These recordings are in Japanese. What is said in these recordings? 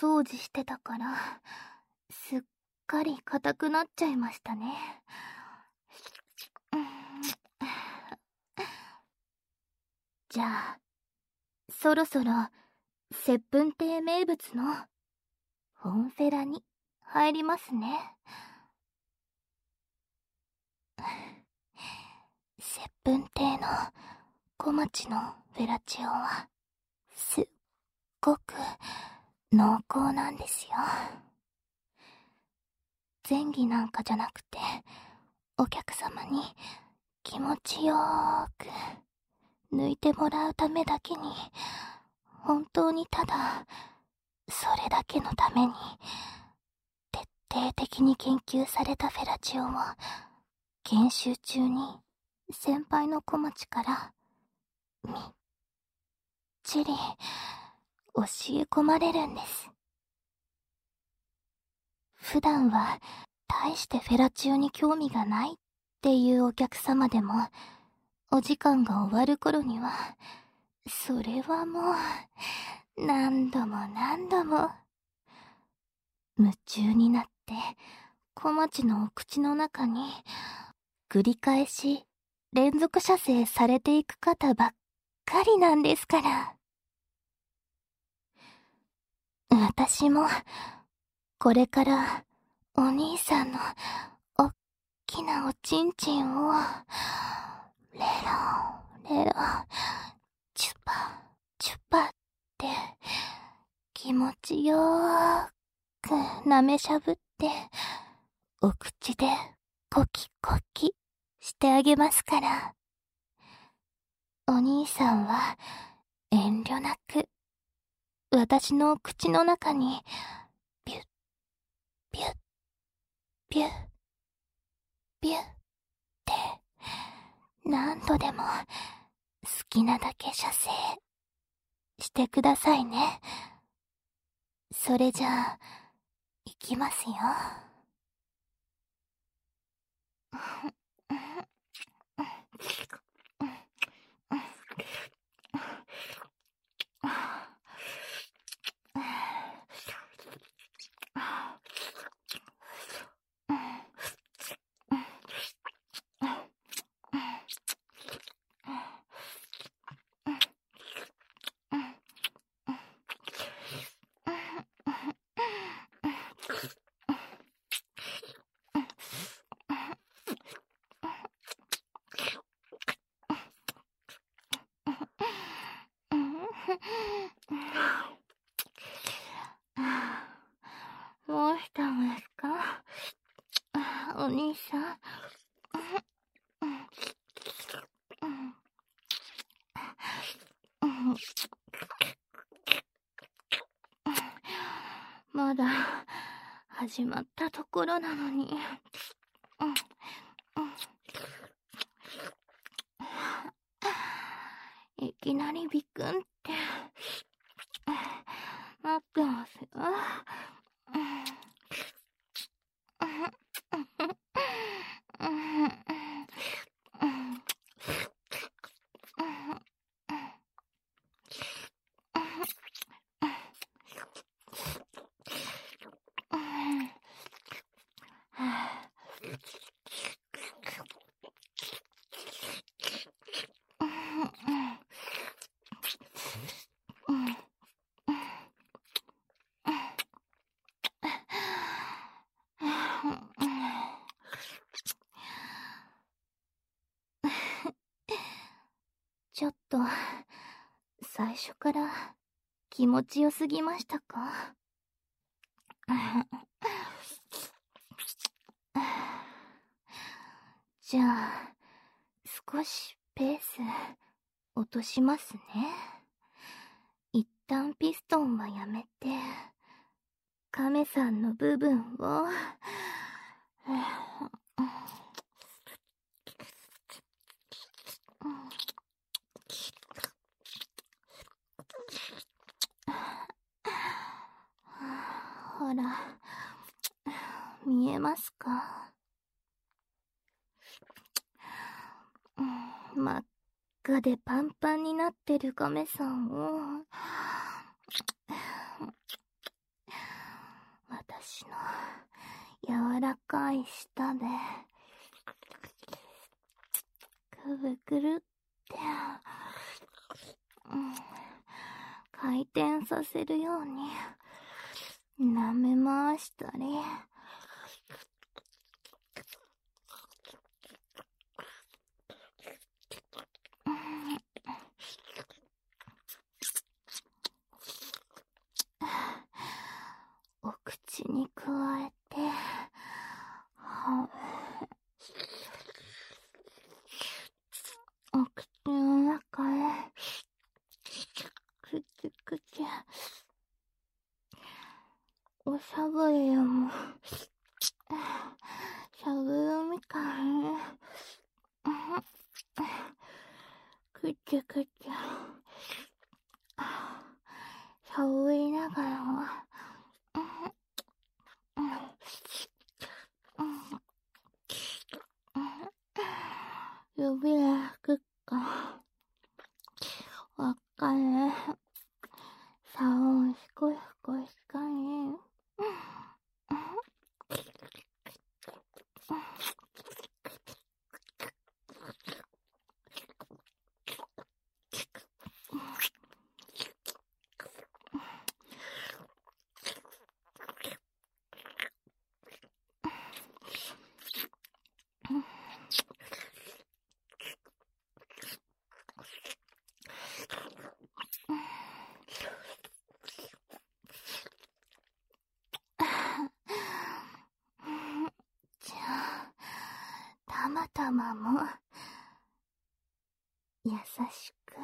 掃除してたから、すっかり硬くなっちゃいましたね。じゃあ、そろそろ、接吻亭名物の、フォンフェラに入りますね。接吻亭の小町のフェラチオは、すっごく濃厚なんですよ。前戯なんかじゃなくて、お客様に気持ちよーく抜いてもらうためだけに、本当にただ、それだけのために、徹底的に研究されたフェラチオを、研修中に先輩の小町から、みっちり教え込まれるんです。普段は大してフェラチオに興味がないっていうお客様でも、お時間が終わる頃には、それはもう何度も何度も夢中になって小町のお口の中に繰り返し連続射精されていく方ばっかりなんですから。私もこれからお兄さんのおっきなおちんちんをレロレロチュパチュパって気持ちよーく舐めしゃぶってお口でコキコキしてあげますから。お兄さんは遠慮なく私の口の中にビュッビュッビュッビュッって何度でも好きなだけ射精してくださいね。それじゃあいきますよ。どうしたんですか、お兄さん。まだ始まったところなのに。いきなりビクンってなってますよ。ちょっと最初から気持ちよすぎましたか？じゃあ少しペース落としますね。一旦ピストンはやめて、カメさんの部分をほら、見えますか？真っ赤でパンパンになってるカメさんを柔らかい舌でくるくるって回転させるように舐め回したり、お口に加えてお口の中へくちくち、おしゃぶりもしゃぶるみたいにくちくちしゃぶりながらも指で拭くかわかんないさをしこしこしたり、じゃあたまたまも優しく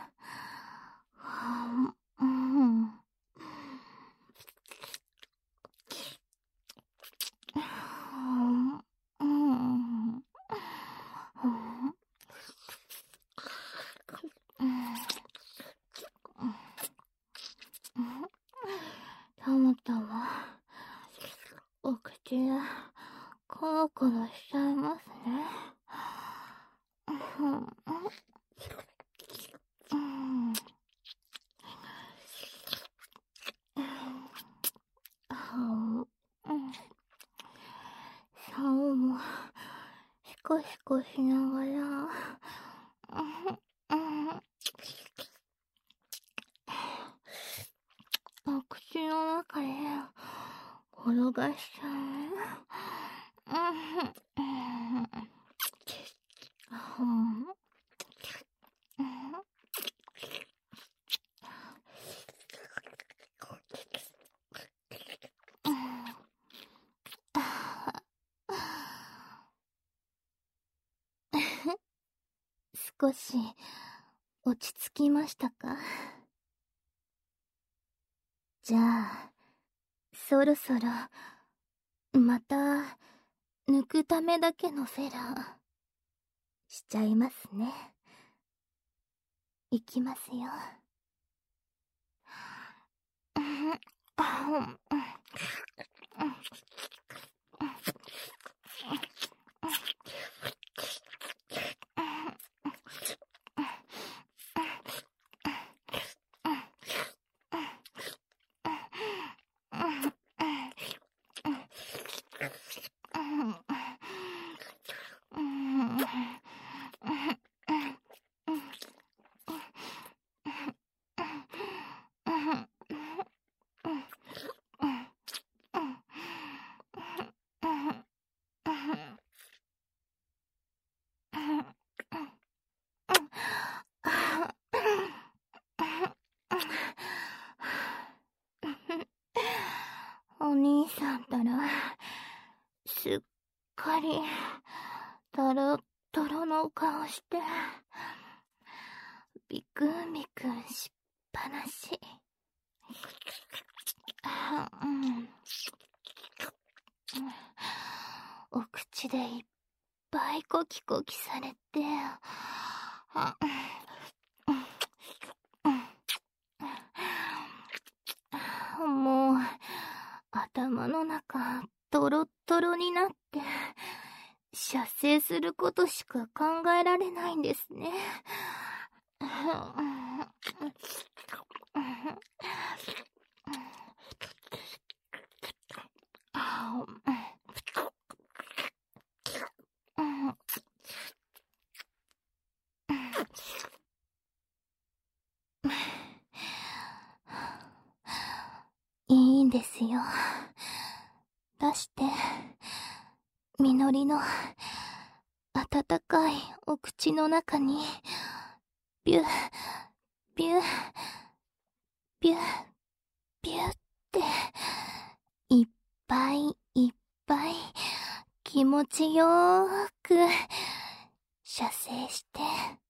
たまたまお口でコロコロしちゃいますね。竿もシコシコしながらお口の中で転がしちゃう。少し落ち着きましたか？じゃあそろそろまた抜くためだけのフェラーしちゃいますね。いきますよ。お兄さんたらすっかりトロットロの顔してビクンビクンしっぱなし。お口でいっぱいコキコキされてもう頭の中トロットロになって射精することしか考えられないんですね。 ですよ。出して、みのりの温かいお口の中に、ビュッ、ビュッ、ビュッ、ビュッって、いっぱいいっぱい気持ちよーく射精して、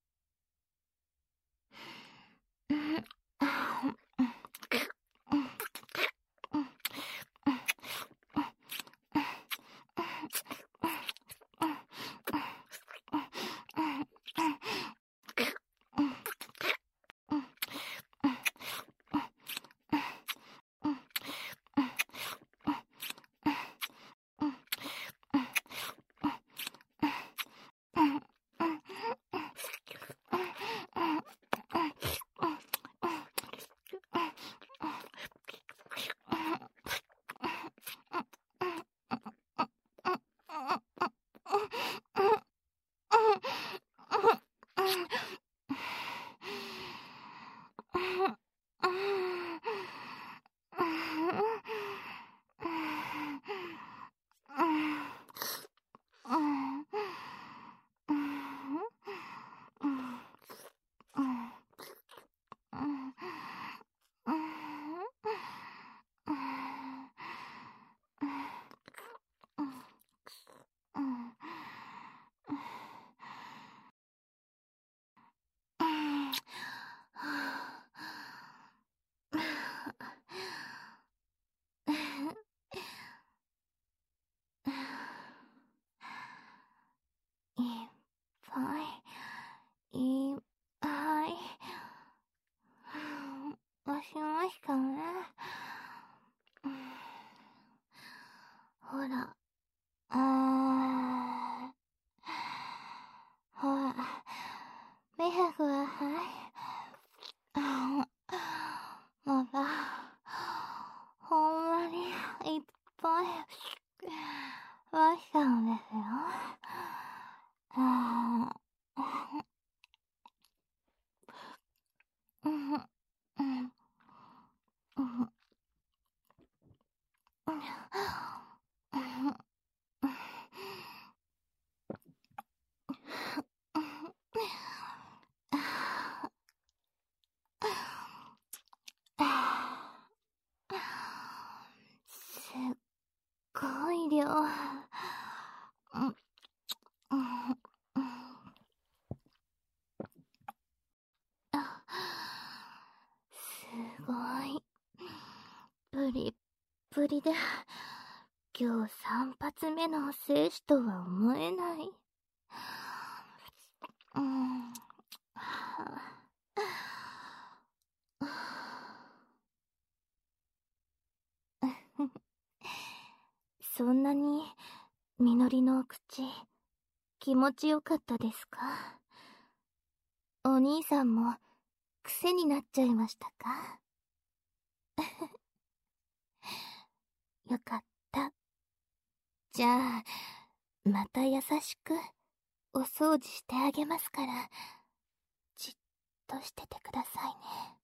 いっぱいいっぱい押しましたね。ほら、ほら、見てください。また、ほんまにいっぱい押したんですよ。すっごい量。すごい。プリップリで、今日3発目の精子とは思えない。そんなに、みのりのお口、気持ちよかったですか？お兄さんも、癖になっちゃいましたか？よかった。じゃあ、また優しく、お掃除してあげますから、じっとしててくださいね。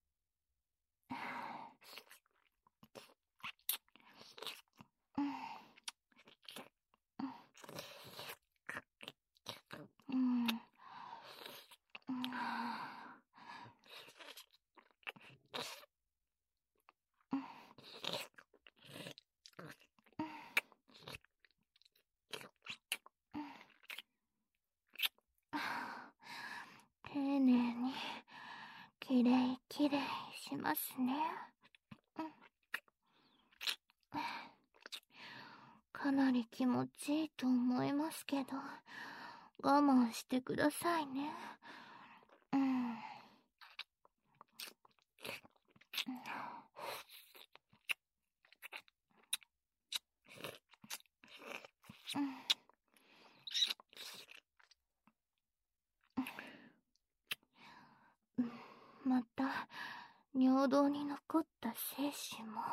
丁寧に、きれいきれいしますね。かなり気持ちいいと思いますけど、我慢してくださいね。また、尿道に残った精子も。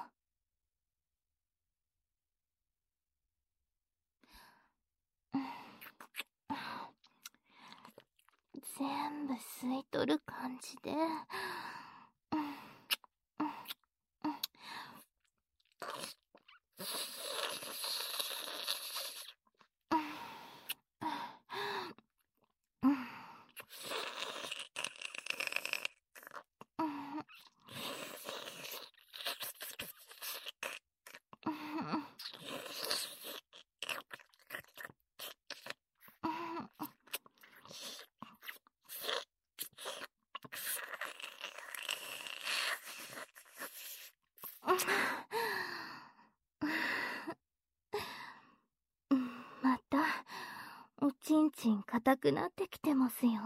全部吸い取る感じで、 またおちんちん硬くなってきてますよ。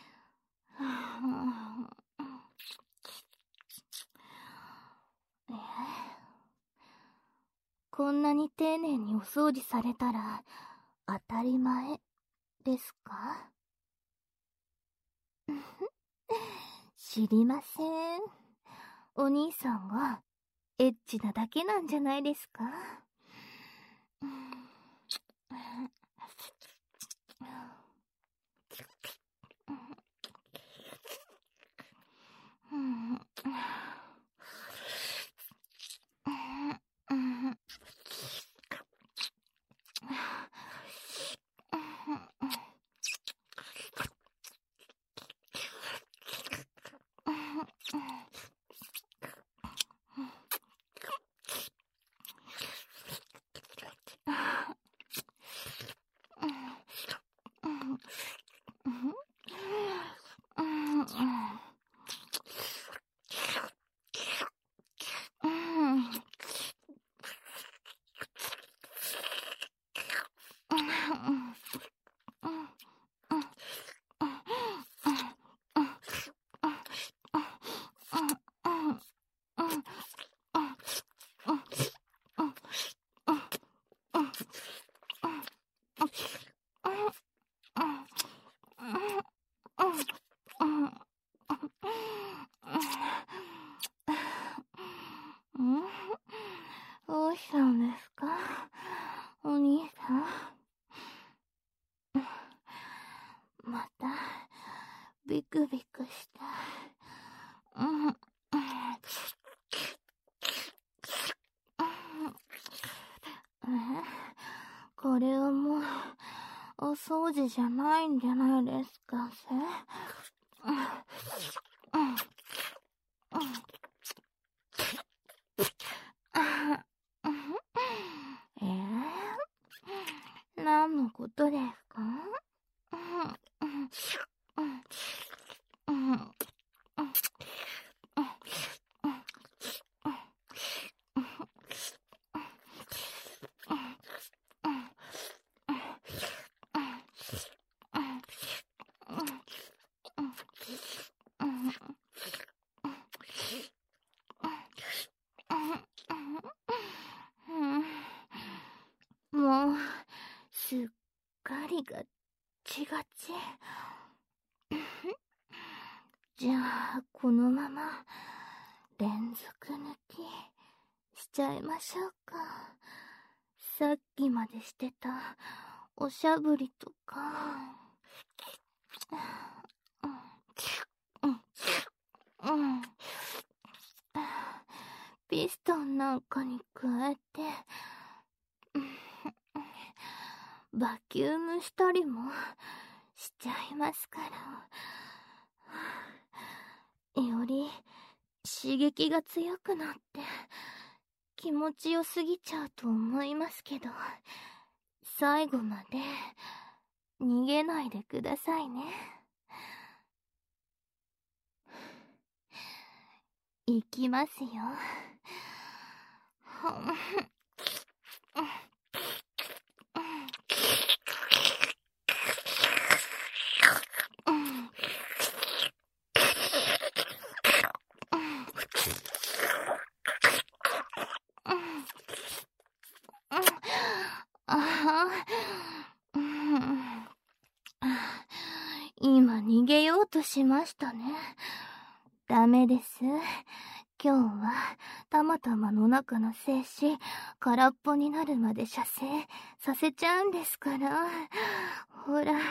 こんなに丁寧にお掃除されたら当たり前ですか？知りません。お兄さんがエッチなだけなんじゃないですか？どうしたんですか、お兄さん。またビクビクした。これはもうお掃除じゃないんじゃないですかせ。何のことですか？もうすっかりがちがち。じゃあこのまま連続抜きしちゃいましょうか。さっきまでしてたおしゃぶりとか。ピストンなんかに加えてバキュームしたりもしちゃいますから、より刺激が強くなって気持ちよすぎちゃうと思いますけど、最後まで逃げないでくださいね。いきますよ。今逃げようとしましたね。ダメです。今日はたまたまの中の精子空っぽになるまで射精させちゃうんですから。ほら。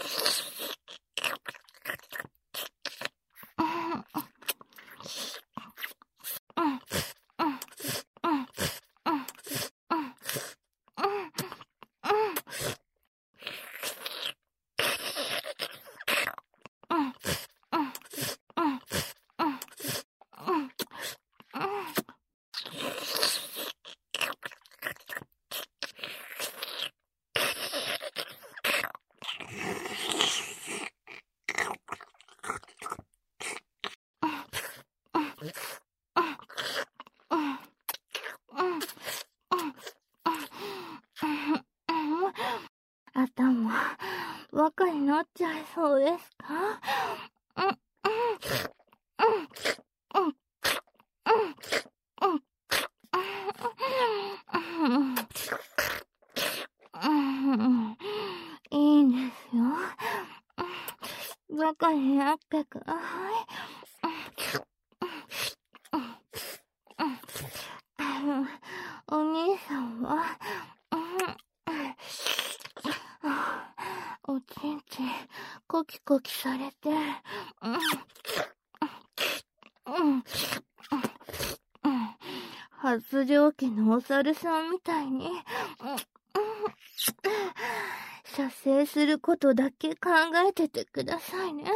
頭、バカになっちゃいそうですか？いいんですよ。バカになってください。お兄さんは、おちんちん、コキコキされて、発情期のお猿さんみたいに、射精することだけ考えててくださいね。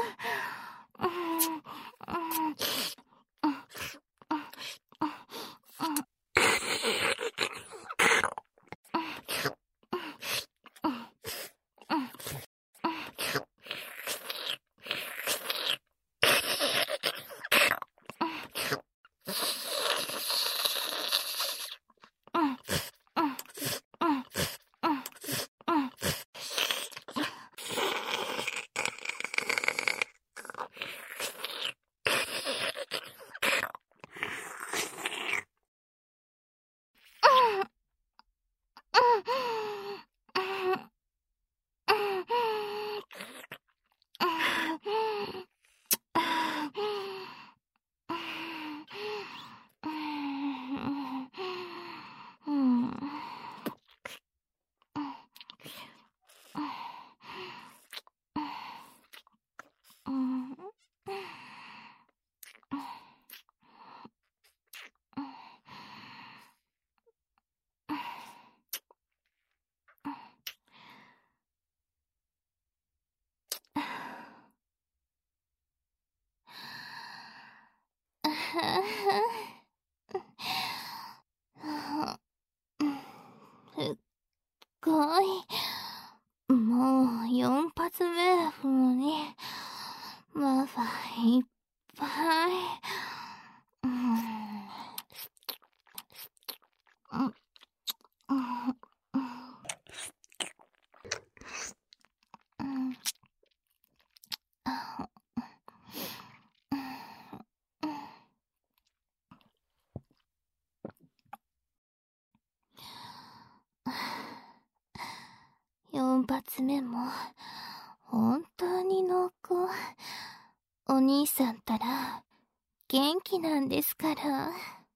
すっごい。もう4発目なのに、まだいっぱい。4発目も、本当に濃厚。お兄さんたら、元気なんですから。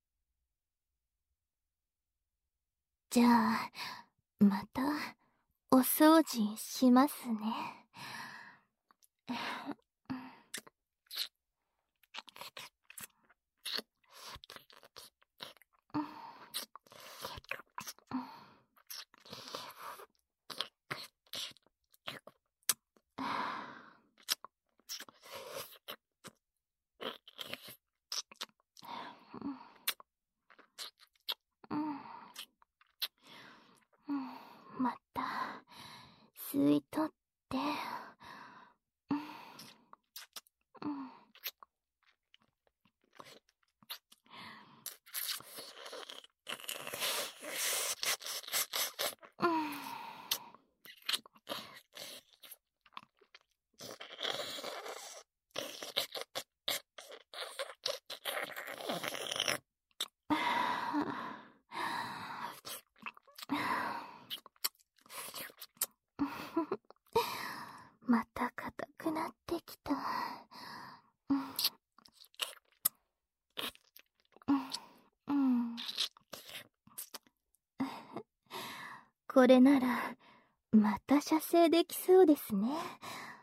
じゃあ、また、お掃除しますね。また、吸い取って、また硬くなってきた。これなら、また射精できそうですね。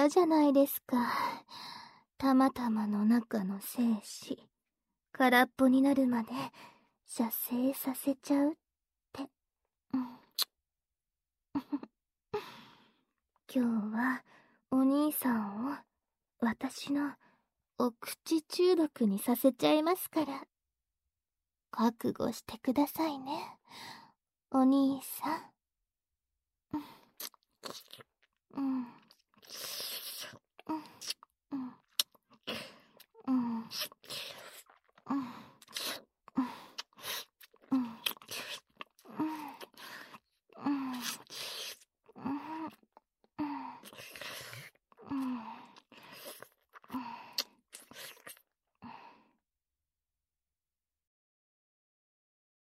ったじゃないですか。たまたまの中の精子、空っぽになるまで射精させちゃうって。今日はお兄さんを私のお口中毒にさせちゃいますから。覚悟してくださいね、お兄さん。